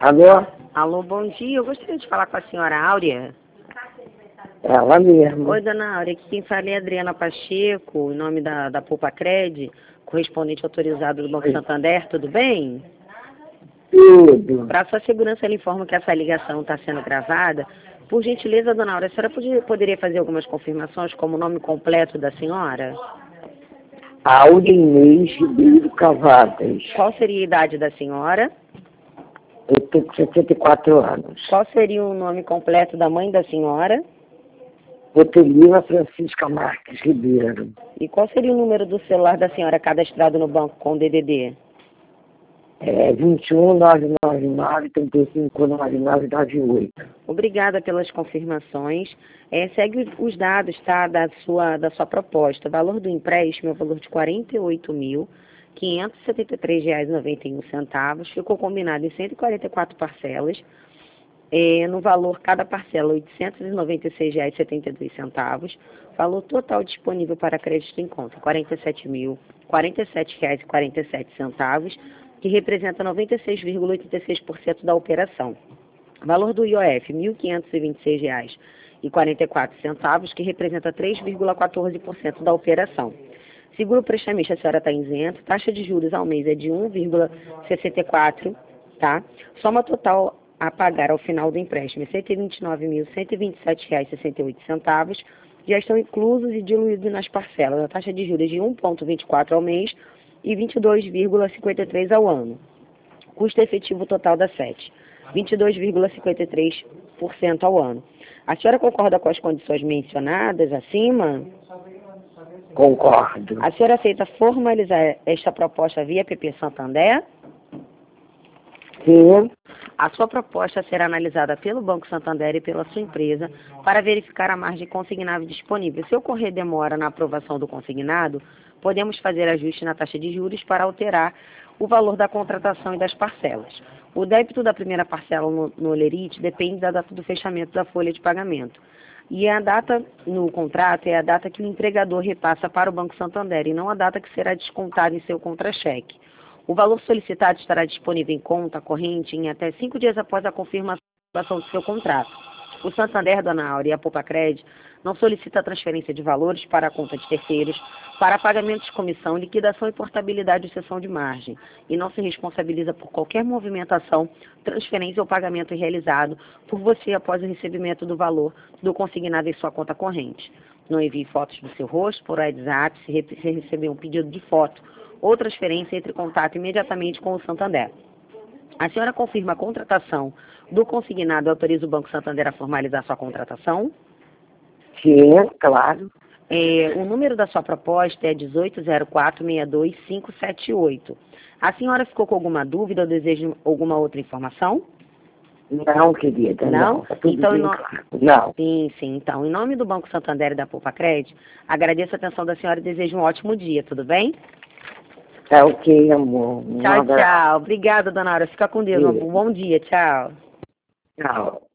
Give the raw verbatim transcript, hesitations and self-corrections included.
Alô? Alô, bom dia. Eu gostaria de falar com a senhora Áurea. Ela mesmo. Oi, dona Áurea. Aqui quem fala é Adriana Pacheco, em nome da, da Poupa Cred, correspondente autorizado do Banco Oi. Santander. Tudo bem? Tudo. Para sua segurança, ela informa que essa ligação está sendo gravada. Por gentileza, dona Áurea, a senhora podia, poderia fazer algumas confirmações, como o nome completo da senhora? Áurea Inês Ribeiro Cavadas. Qual seria a idade da senhora? Eu estou com sessenta e quatro anos. Qual seria o nome completo da mãe da senhora? Botelina Francisca Marques Ribeiro. E qual seria o número do celular da senhora cadastrado no banco com D D D? É vinte e um, nove nove nove, trinta e cinco, nove nove nove oito. Obrigada pelas confirmações. É, segue os dados, tá, da sua, da sua proposta. O valor do empréstimo é o valor de quarenta e oito mil, quinhentos e setenta e três reais e noventa e um centavos. Ficou combinado em cento e quarenta e quatro parcelas. É, no valor, cada parcela, oitocentos e noventa e seis reais e setenta e dois centavos. Valor total disponível para crédito em conta, quarenta e sete mil, quarenta e sete reais e quarenta e sete centavos, que representa noventa e seis vírgula oitenta e seis por cento da operação. Valor do I O F, mil quinhentos e vinte e seis reais e quarenta e quatro centavos, que representa três vírgula quatorze por cento da operação. Seguro prestamista, a senhora está isento. Taxa de juros ao mês é de um vírgula sessenta e quatro, tá? Soma total a pagar ao final do empréstimo é cento e vinte e nove mil, cento e vinte e sete reais e sessenta e oito centavos. Já estão inclusos e diluídos nas parcelas. A taxa de juros é de um vírgula vinte e quatro ao mês e vinte e dois vírgula cinquenta e três ao ano. Custo efetivo total da S E T, vinte e dois vírgula cinquenta e três por cento ao ano. A senhora concorda com as condições mencionadas acima? Concordo. A senhora aceita formalizar esta proposta via P P Santander? Sim. A sua proposta será analisada pelo Banco Santander e pela sua empresa para verificar a margem consignável disponível. Se ocorrer demora na aprovação do consignado, podemos fazer ajuste na taxa de juros para alterar o valor da contratação e das parcelas. O débito da primeira parcela no, no Olerite depende da data do fechamento da folha de pagamento. E a data no contrato é a data que o empregador repassa para o Banco Santander e não a data que será descontada em seu contra-cheque. O valor solicitado estará disponível em conta corrente em até cinco dias após a confirmação do seu contrato. O Santander, dona Áurea, e a Poupa Cred não solicita a transferência de valores para a conta de terceiros, para pagamento de comissão, liquidação e portabilidade de cessão de margem, e não se responsabiliza por qualquer movimentação, transferência ou pagamento realizado por você após o recebimento do valor do consignado em sua conta corrente. Não envie fotos do seu rosto por WhatsApp. Se receber um pedido de foto ou transferência, entre em contato imediatamente com o Santander. A senhora confirma a contratação do consignado e autoriza o Banco Santander a formalizar sua contratação? Sim, claro. É, o número da sua proposta é dezoito zero quatro, seis dois cinco sete oito. A senhora ficou com alguma dúvida ou deseja alguma outra informação? Não, querida, não. Não? Tá tudo Então, bem em no... claro. Não. Sim, sim. Então, em nome do Banco Santander e da Poupa Cred, agradeço a atenção da senhora e desejo um ótimo dia, tudo bem? Tá ok, amor. Um Tchau, abraço. tchau. Obrigada, dona Áurea. Fica com Deus. Um bom dia. Tchau. Tchau.